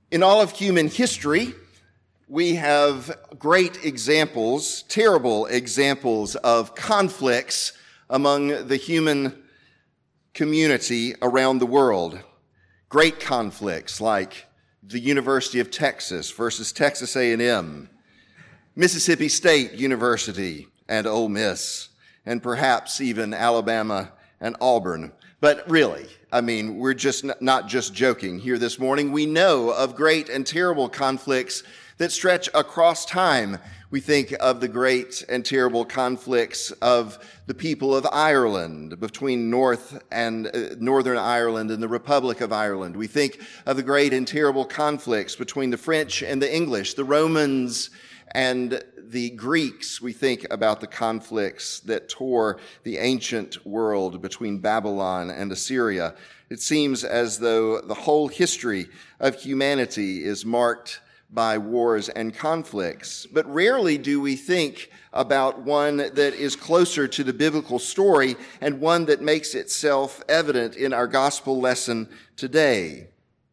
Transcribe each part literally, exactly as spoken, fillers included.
In all of human history, we have great examples, terrible examples of conflicts among the human community around the world. Great conflicts like the University of Texas versus Texas A and M, Mississippi State University and Ole Miss, and perhaps even Alabama and Auburn. But really, I mean, we're just not just joking here this morning. We know of great and terrible conflicts that stretch across time. We think of the great and terrible conflicts of the people of Ireland, between North and uh, Northern Ireland and the Republic of Ireland. We think of the great and terrible conflicts between the French and the English, the Romans and the Greeks. We think about the conflicts that tore the ancient world between Babylon and Assyria. It seems as though the whole history of humanity is marked by wars and conflicts. But rarely do we think about one that is closer to the biblical story and one that makes itself evident in our gospel lesson today.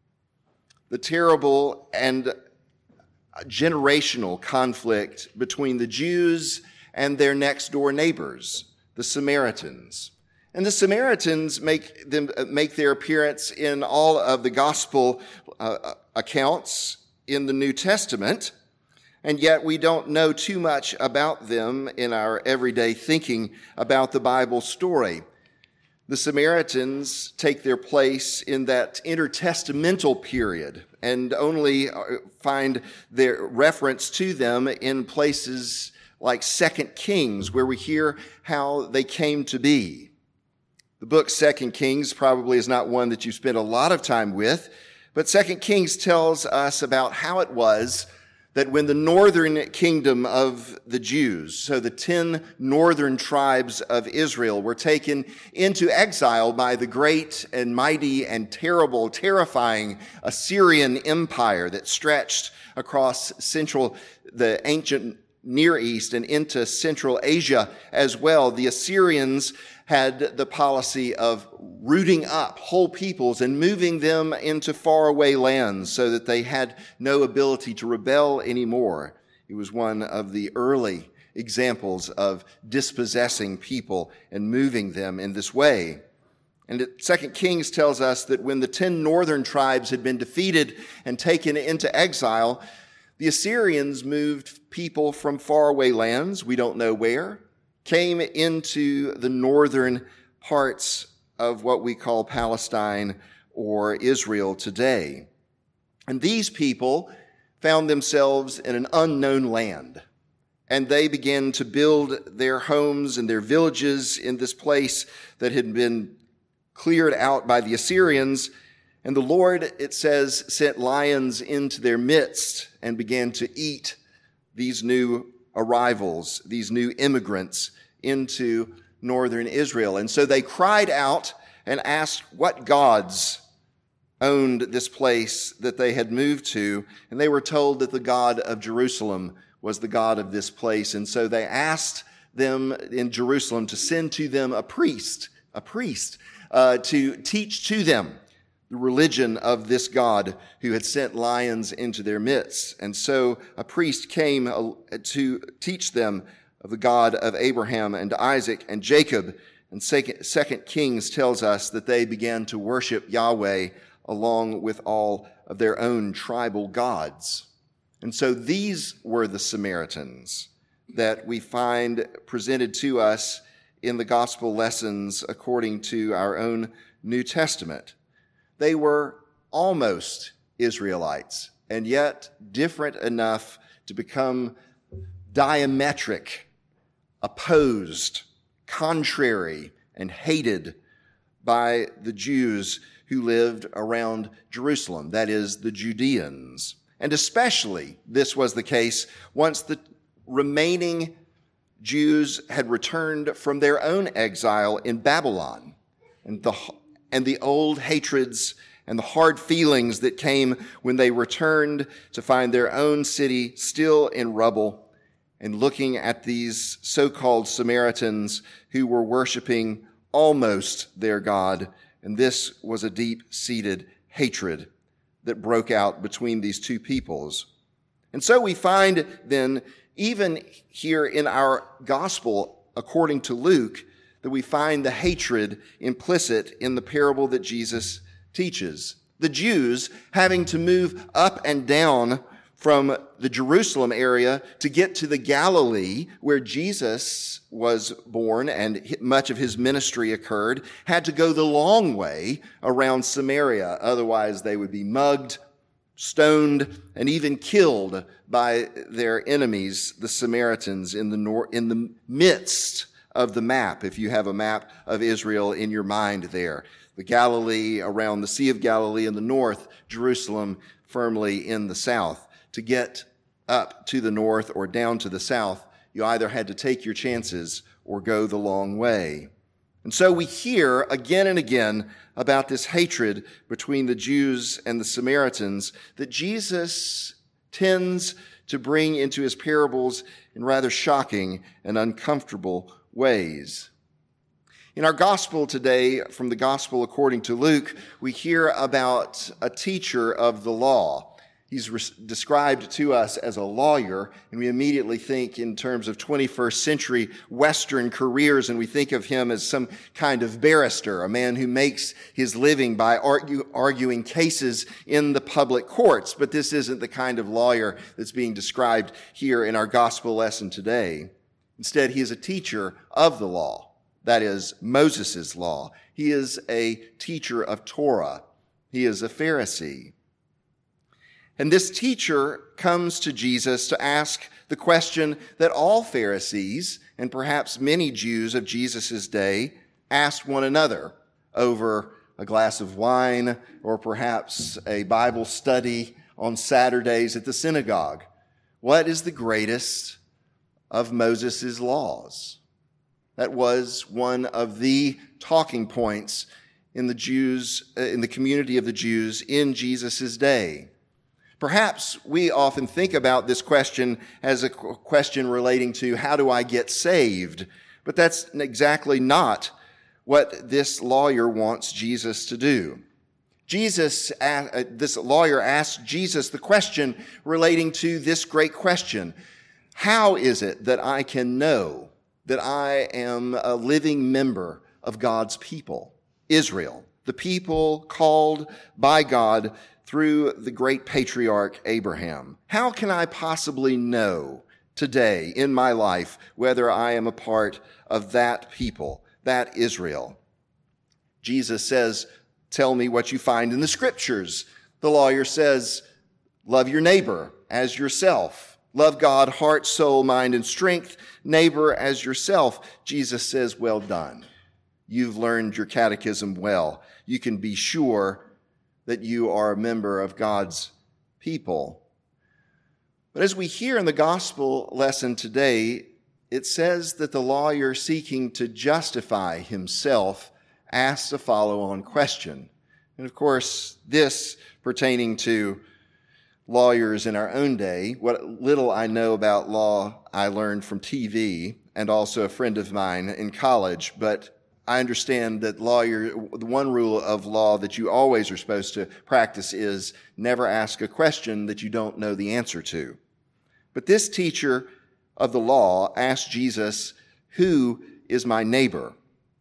The terrible and generational conflict between the Jews and their next door neighbors, the Samaritans. And the Samaritans make them make their appearance in all of the gospel uh, accounts in the New Testament, and yet we don't know too much about them in our everyday thinking about the Bible story. The Samaritans take their place in that intertestamental period and only find their reference to them in places like Second Kings, where we hear how they came to be. The book Second Kings probably is not one that you spend a lot of time with, but Second Kings tells us about how it was that when the northern kingdom of the Jews, so the ten northern tribes of Israel, were taken into exile by the great and mighty and terrible, terrifying Assyrian Empire that stretched across central, the ancient Near East and into Central Asia as well, the Assyrians had the policy of rooting up whole peoples and moving them into faraway lands so that they had no ability to rebel anymore. It was one of the early examples of dispossessing people and moving them in this way. And Second Kings tells us that when the ten northern tribes had been defeated and taken into exile, the Assyrians moved people from faraway lands, we don't know where, came into the northern parts of what we call Palestine or Israel today. And these people found themselves in an unknown land, and they began to build their homes and their villages in this place that had been cleared out by the Assyrians. And the Lord, it says, sent lions into their midst and began to eat these new arrivals, these new immigrants into northern Israel. And so they cried out and asked what gods owned this place that they had moved to. And they were told that the God of Jerusalem was the God of this place. And so they asked them in Jerusalem to send to them a priest, a priest, uh, to teach to them the religion of this God who had sent lions into their midst. And so a priest came to teach them of the God of Abraham and Isaac and Jacob. And Second Kings tells us that they began to worship Yahweh along with all of their own tribal gods. And so these were the Samaritans that we find presented to us in the gospel lessons according to our own New Testament. They were almost Israelites, and yet different enough to become diametric, opposed, contrary, and hated by the Jews who lived around Jerusalem, that is, the Judeans. And especially this was the case once the remaining Jews had returned from their own exile in Babylon, and the and the old hatreds and the hard feelings that came when they returned to find their own city still in rubble, and looking at these so-called Samaritans who were worshiping almost their God. And this was a deep-seated hatred that broke out between these two peoples. And so we find then, even here in our gospel, according to Luke, that we find the hatred implicit in the parable that Jesus teaches. The Jews having to move up and down from the Jerusalem area to get to the Galilee where Jesus was born and much of his ministry occurred, had to go the long way around Samaria. Otherwise, they would be mugged, stoned, and even killed by their enemies, the Samaritans, in the nor- in the midst of the map, if you have a map of Israel in your mind there. The Galilee around the Sea of Galilee in the north, Jerusalem firmly in the south. To get up to the north or down to the south, you either had to take your chances or go the long way. And so we hear again and again about this hatred between the Jews and the Samaritans that Jesus tends to bring into his parables in rather shocking and uncomfortable ways. In our gospel today, from the gospel according to Luke, we hear about a teacher of the law. He's re- described to us as a lawyer, and we immediately think in terms of twenty-first century Western careers, and we think of him as some kind of barrister, a man who makes his living by argue, arguing cases in the public courts. But this isn't the kind of lawyer that's being described here in our gospel lesson today. Instead, he is a teacher of the law, that is, Moses' law. He is a teacher of Torah. He is a Pharisee. And this teacher comes to Jesus to ask the question that all Pharisees, and perhaps many Jews of Jesus' day, asked one another over a glass of wine or perhaps a Bible study on Saturdays at the synagogue. What is the greatest of Moses' laws? That was one of the talking points in the Jews, in the community of the Jews in Jesus' day. Perhaps we often think about this question as a question relating to how do I get saved? But that's exactly not what this lawyer wants Jesus to do. Jesus, this lawyer asked Jesus the question relating to this great question. How is it that I can know that I am a living member of God's people, Israel, the people called by God through the great patriarch Abraham? How can I possibly know today in my life whether I am a part of that people, that Israel? Jesus says, tell me what you find in the scriptures. The lawyer says, love your neighbor as yourself. Love God, heart, soul, mind, and strength. Neighbor as yourself. Jesus says, well done. You've learned your catechism well. You can be sure that you are a member of God's people. But as we hear in the gospel lesson today, it says that the lawyer seeking to justify himself asks a follow-on question. And of course, this pertaining to lawyers in our own day, what little I know about law I learned from T V and also a friend of mine in college, but I understand that lawyer, the one rule of law that you always are supposed to practice is never ask a question that you don't know the answer to. But this teacher of the law asked Jesus, who is my neighbor?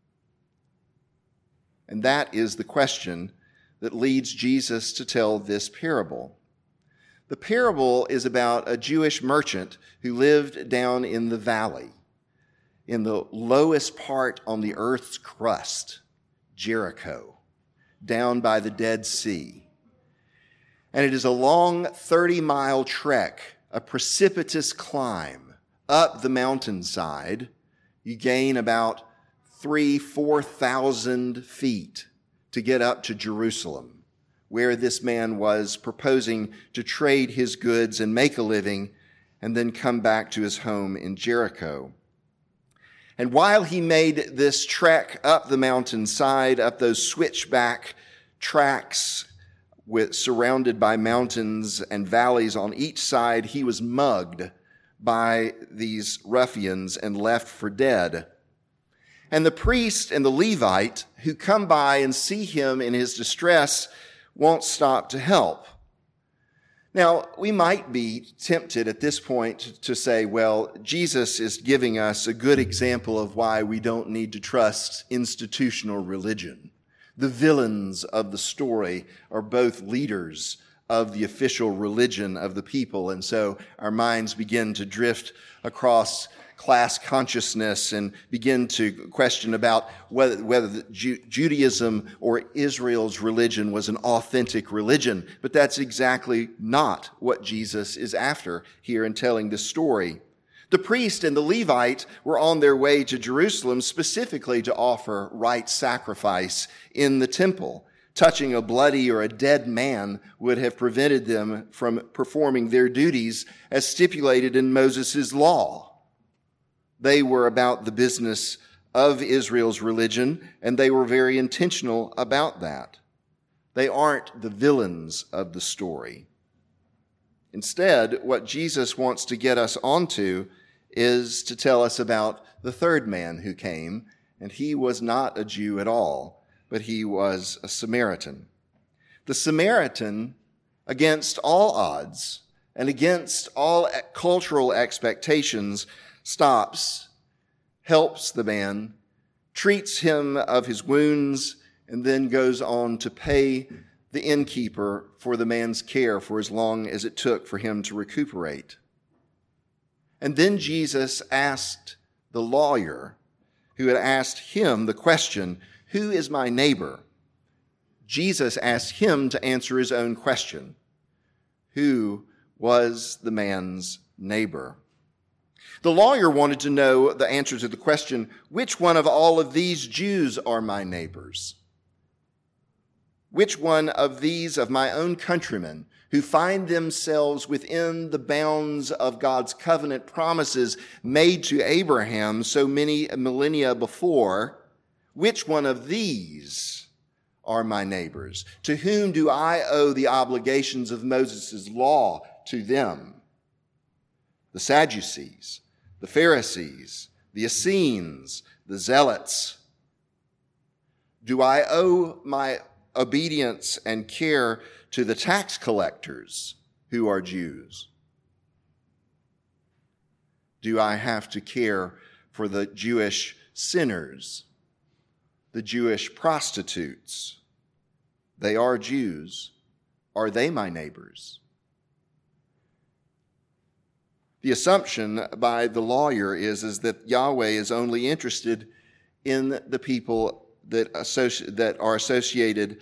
And that is the question that leads Jesus to tell this parable. The parable is about a Jewish merchant who lived down in the valley, in the lowest part on the earth's crust, Jericho, down by the Dead Sea. And it is a long thirty-mile trek, a precipitous climb up the mountainside. You gain about three, four thousand feet to get up to Jerusalem, where this man was proposing to trade his goods and make a living and then come back to his home in Jericho. And while he made this trek up the mountainside, up those switchback tracks with, surrounded by mountains and valleys on each side, he was mugged by these ruffians and left for dead. And the priest and the Levite who come by and see him in his distress won't stop to help. Now, we might be tempted at this point to say, well, Jesus is giving us a good example of why we don't need to trust institutional religion. The villains of the story are both leaders of the official religion of the people, and so our minds begin to drift across class consciousness and begin to question about whether, whether Ju- Judaism or Israel's religion was an authentic religion. But that's exactly not what Jesus is after here in telling this story. The priest and the Levite were on their way to Jerusalem specifically to offer right sacrifice in the temple. Touching a bloody or a dead man would have prevented them from performing their duties as stipulated in Moses' law. They were about the business of Israel's religion, and they were very intentional about that. They aren't the villains of the story. Instead, what Jesus wants to get us onto is to tell us about the third man who came, and he was not a Jew at all, but he was a Samaritan. The Samaritan, against all odds and against all cultural expectations, stops, helps the man, treats him of his wounds, and then goes on to pay the innkeeper for the man's care for as long as it took for him to recuperate. And then Jesus asked the lawyer who had asked him the question, "Who is my neighbor?" Jesus asked him to answer his own question. Who was the man's neighbor? The lawyer wanted to know the answer to the question, which one of all of these Jews are my neighbors? Which one of these of my own countrymen who find themselves within the bounds of God's covenant promises made to Abraham so many millennia before, which one of these are my neighbors? To whom do I owe the obligations of Moses' law to them? The Sadducees, the Pharisees, the Essenes, the Zealots. Do I owe my obedience and care to the tax collectors who are Jews? Do I have to care for the Jewish sinners, the Jewish prostitutes? They are Jews. Are they my neighbors? The assumption by the lawyer is, is that Yahweh is only interested in the people that, associ- that are associated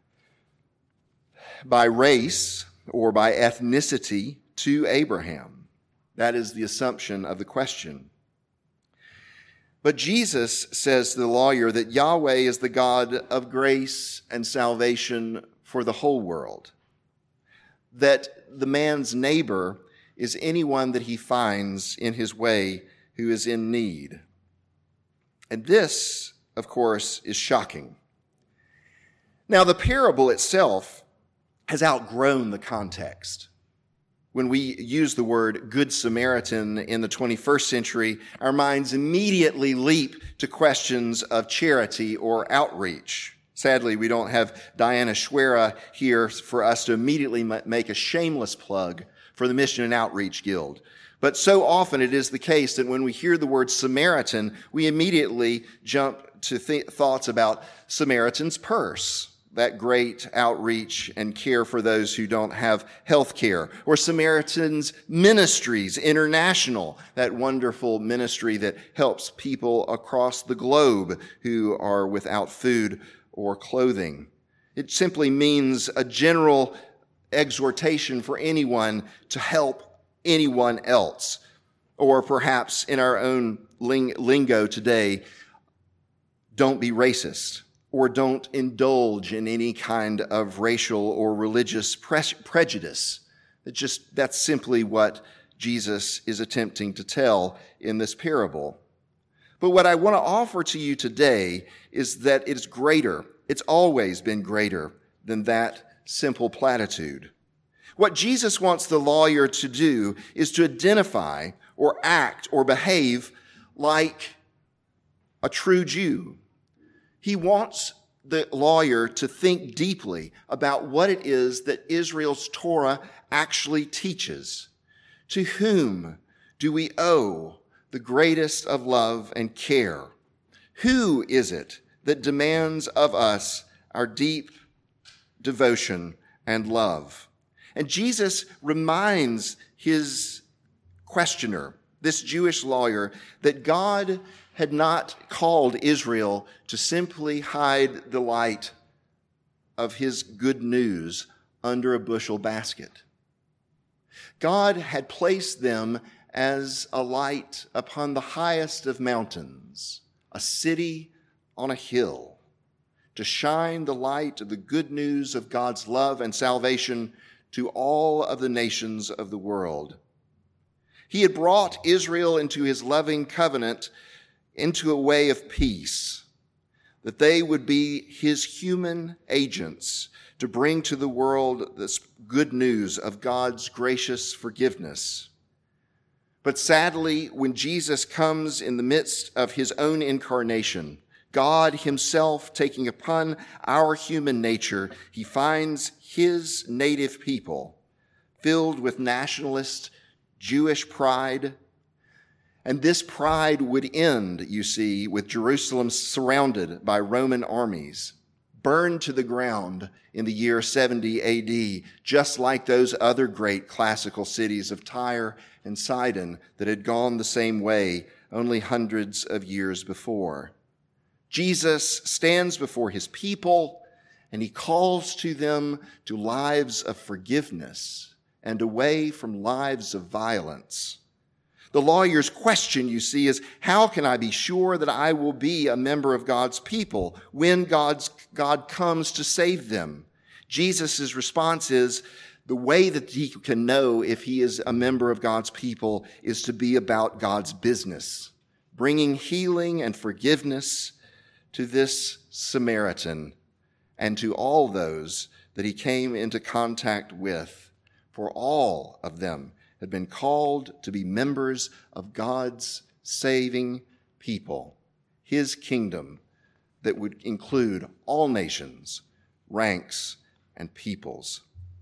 by race or by ethnicity to Abraham. That is the assumption of the question. But Jesus says to the lawyer that Yahweh is the God of grace and salvation for the whole world. That the man's neighbor is anyone that he finds in his way who is in need. And this, of course, is shocking. Now, the parable itself has outgrown the context. When we use the word Good Samaritan in the twenty-first century, our minds immediately leap to questions of charity or outreach. Sadly, we don't have Diana Schwera here for us to immediately make a shameless plug for the Mission and Outreach Guild. But so often it is the case that when we hear the word Samaritan, we immediately jump to th- thoughts about Samaritan's Purse, that great outreach and care for those who don't have health care, or Samaritan's Ministries International, that wonderful ministry that helps people across the globe who are without food or clothing. It simply means a general exhortation for anyone to help anyone else, or perhaps in our own ling- lingo today, don't be racist, or don't indulge in any kind of racial or religious pre- prejudice. It just, that's simply what Jesus is attempting to tell in this parable. But what I want to offer to you today is that it's greater. It's always been greater than that simple platitude. What Jesus wants the lawyer to do is to identify or act or behave like a true Jew. He wants the lawyer to think deeply about what it is that Israel's Torah actually teaches. To whom do we owe the greatest of love and care? Who is it that demands of us our deep devotion and love? And Jesus reminds his questioner, this Jewish lawyer, that God had not called Israel to simply hide the light of his good news under a bushel basket. God had placed them as a light upon the highest of mountains, a city on a hill, to shine the light of the good news of God's love and salvation to all of the nations of the world. He had brought Israel into his loving covenant, into a way of peace, that they would be his human agents to bring to the world this good news of God's gracious forgiveness. But sadly, when Jesus comes in the midst of his own incarnation, God himself taking upon our human nature, he finds his native people filled with nationalist Jewish pride. And this pride would end, you see, with Jerusalem surrounded by Roman armies, burned to the ground in the year seventy A D, just like those other great classical cities of Tyre and Sidon that had gone the same way only hundreds of years before. Jesus stands before his people and he calls to them to lives of forgiveness and away from lives of violence. The lawyer's question, you see, is how can I be sure that I will be a member of God's people when God's, God comes to save them? Jesus' response is the way that he can know if he is a member of God's people is to be about God's business, bringing healing and forgiveness to this Samaritan and to all those that he came into contact with, for all of them had been called to be members of God's saving people, his kingdom that would include all nations, ranks, and peoples.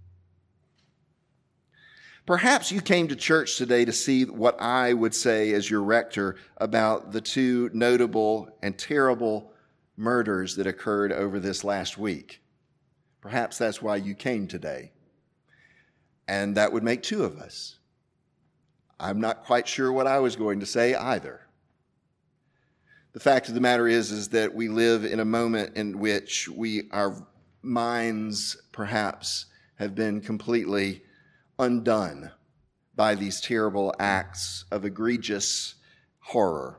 Perhaps you came to church today to see what I would say as your rector about the two notable and terrible murders that occurred over this last week. Perhaps that's why you came today. And that would make two of us. I'm not quite sure what I was going to say either. The fact of the matter is, is that we live in a moment in which we, our minds perhaps have been completely undone by these terrible acts of egregious horror.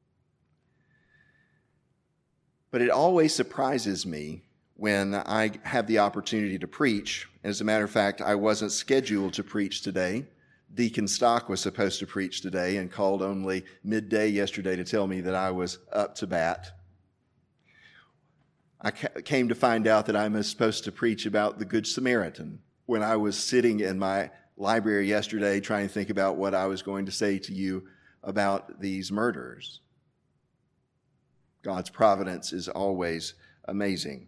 But it always surprises me when I have the opportunity to preach. As a matter of fact, I wasn't scheduled to preach today. Deacon Stock was supposed to preach today and called only midday yesterday to tell me that I was up to bat. I came to find out that I was supposed to preach about the Good Samaritan when I was sitting in my library yesterday trying to think about what I was going to say to you about these murders. God's providence is always amazing.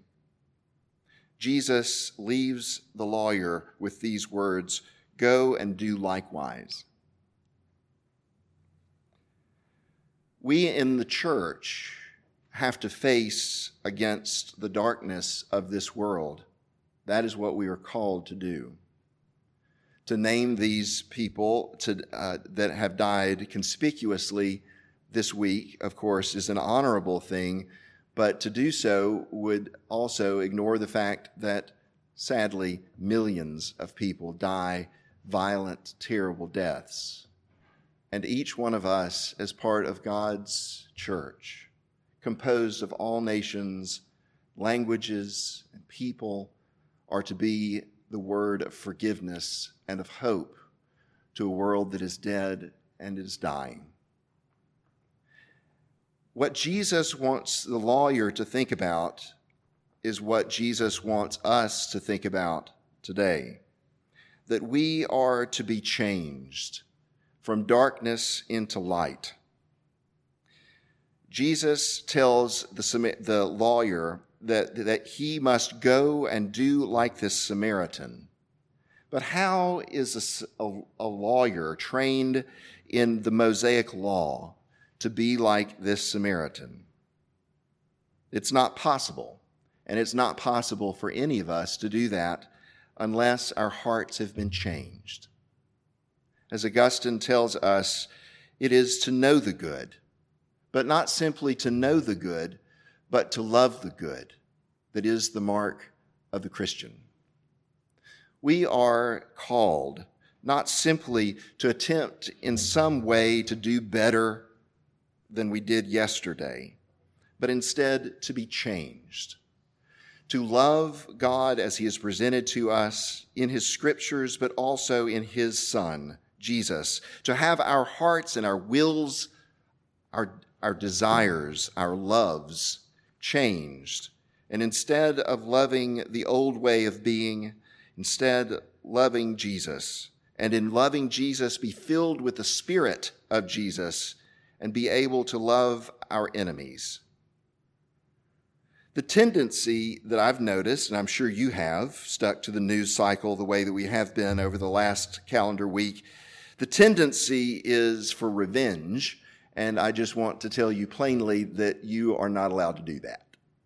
Jesus leaves the lawyer with these words, "Go and do likewise." We in the church have to face against the darkness of this world. That is what we are called to do. To name these people to, uh, that have died conspicuously this week, of course, is an honorable thing, but to do so would also ignore the fact that, sadly, millions of people die violent, terrible deaths. And each one of us, as part of God's church, composed of all nations, languages, and people, are to be the word of forgiveness and of hope to a world that is dead and is dying. What Jesus wants the lawyer to think about is what Jesus wants us to think about today. That we are to be changed from darkness into light. Jesus tells the, the lawyer that, that he must go and do like this Samaritan. But how is a, a, a lawyer trained in the Mosaic law to be like this Samaritan? It's not possible, and it's not possible for any of us to do that unless our hearts have been changed. As Augustine tells us, it is to know the good, but not simply to know the good, but to love the good that is the mark of the Christian. We are called not simply to attempt in some way to do better than we did yesterday, but instead to be changed, to love God as he is presented to us in his scriptures, but also in his Son, Jesus, to have our hearts and our wills, our, our desires, our loves changed. And instead of loving the old way of being, instead loving Jesus. And in loving Jesus, be filled with the Spirit of Jesus and be able to love our enemies. The tendency that I've noticed, and I'm sure you have, stuck to the news cycle the way that we have been over the last calendar week, the tendency is for revenge, and I just want to tell you plainly that you are not allowed to do that.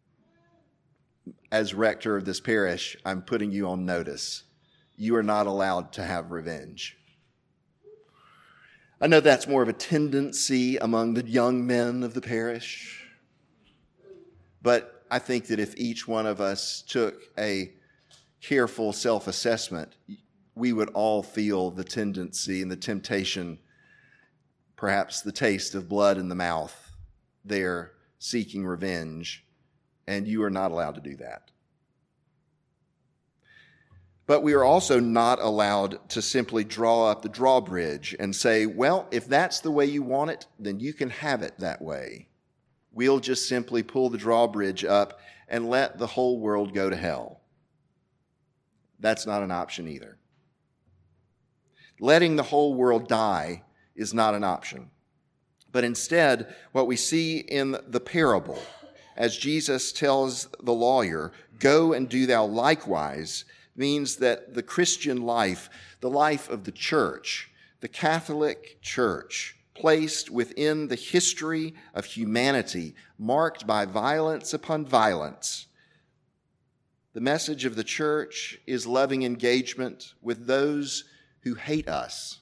As rector of this parish, I'm putting you on notice. You are not allowed to have revenge. I know that's more of a tendency among the young men of the parish, but I think that if each one of us took a careful self-assessment, we would all feel the tendency and the temptation, perhaps the taste of blood in the mouth, there seeking revenge, and you are not allowed to do that. But we are also not allowed to simply draw up the drawbridge and say, well, if that's the way you want it, then you can have it that way. We'll just simply pull the drawbridge up and let the whole world go to hell. That's not an option either. Letting the whole world die is not an option. But instead, what we see in the parable, as Jesus tells the lawyer, go and do thou likewise, means that the Christian life, the life of the church, the Catholic Church, placed within the history of humanity, marked by violence upon violence. The message of the church is loving engagement with those who hate us.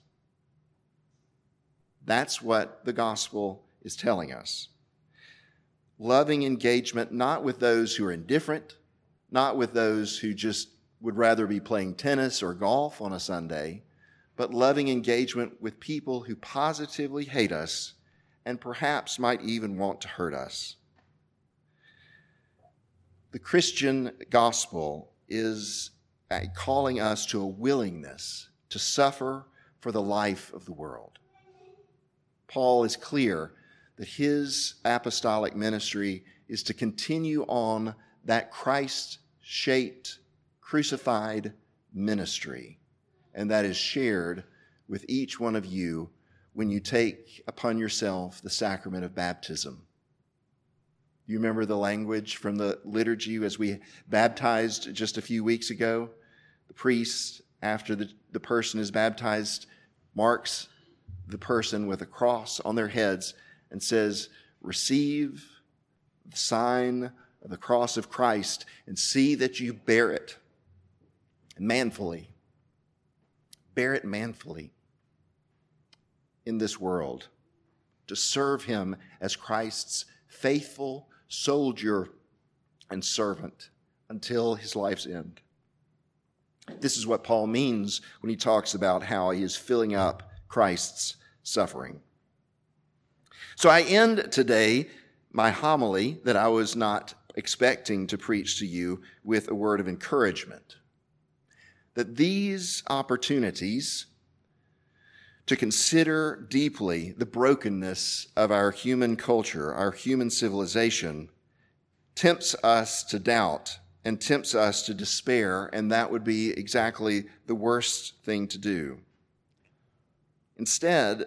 That's what the gospel is telling us. Loving engagement not with those who are indifferent, not with those who just would rather be playing tennis or golf on a Sunday, but loving engagement with people who positively hate us and perhaps might even want to hurt us. The Christian gospel is calling us to a willingness to suffer for the life of the world. Paul is clear that his apostolic ministry is to continue on that Christ-shaped, crucified ministry, and that is shared with each one of you when you take upon yourself the sacrament of baptism. You remember the language from the liturgy as we baptized just a few weeks ago? The priest, after the, the person is baptized, marks the person with a cross on their heads and says, receive the sign of the cross of Christ and see that you bear it manfully. Bear it manfully in this world to serve him as Christ's faithful soldier and servant until his life's end. This is what Paul means when he talks about how he is filling up Christ's suffering. So I end today my homily that I was not expecting to preach to you with a word of encouragement. That these opportunities to consider deeply the brokenness of our human culture, our human civilization, tempts us to doubt and tempts us to despair, and that would be exactly the worst thing to do. Instead,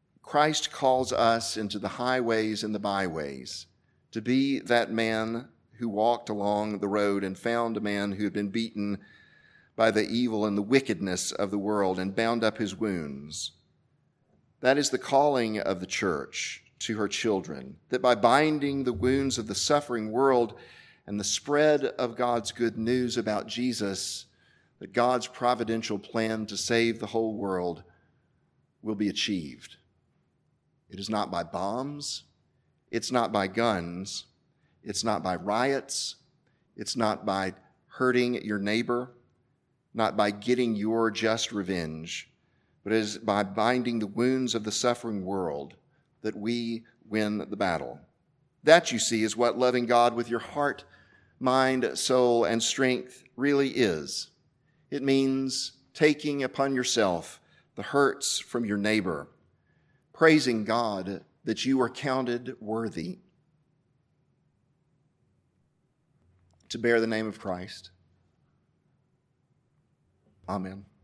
Christ calls us into the highways and the byways to be that man who walked along the road and found a man who had been beaten by the evil and the wickedness of the world and bound up his wounds. That is the calling of the church to her children, that by binding the wounds of the suffering world and the spread of God's good news about Jesus, that God's providential plan to save the whole world will be achieved. It is not by bombs, it's not by guns, it's not by riots, it's not by hurting your neighbor, not by getting your just revenge, but it is by binding the wounds of the suffering world that we win the battle. That, you see, is what loving God with your heart, mind, soul, and strength really is. It means taking upon yourself the hurts from your neighbor, praising God that you are counted worthy to bear the name of Christ. Amen.